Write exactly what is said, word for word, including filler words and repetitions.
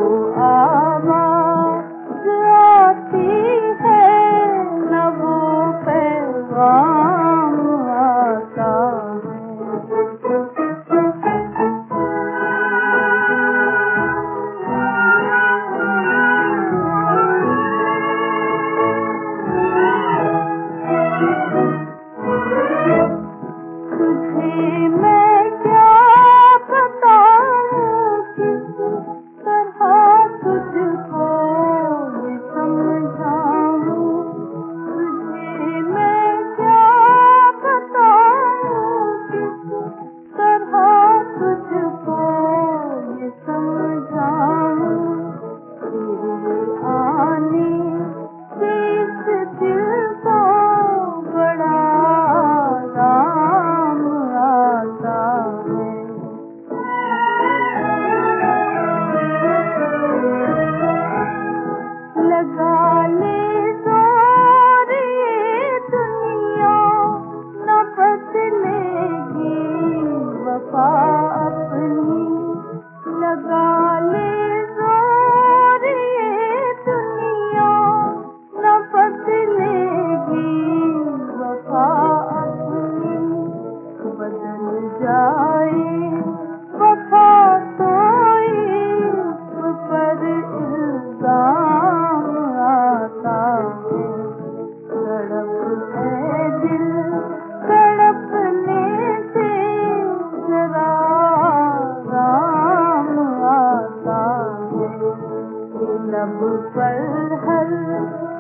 आवाज़ आती है न वो पैगाम आता है। तुझे मैं क्या बताऊं किस तरह तुझको ये समझाऊं। तुझे मैं क्या बताऊं किस तरह तुझको ये समझाऊं। तेरे आने से इस दिल को बड़ा आराम आता है। लगा ले जोर ये दुनिया न बदलेगी वफा अपनी। लगा ले जोर ये दुनिया न बदलेगी वफा अपनी। बदल जाए वफा तो इश्क पर इल्जाम आता है। तड़प है दिल तड़पने से जरा आराम आता है। लब पर हर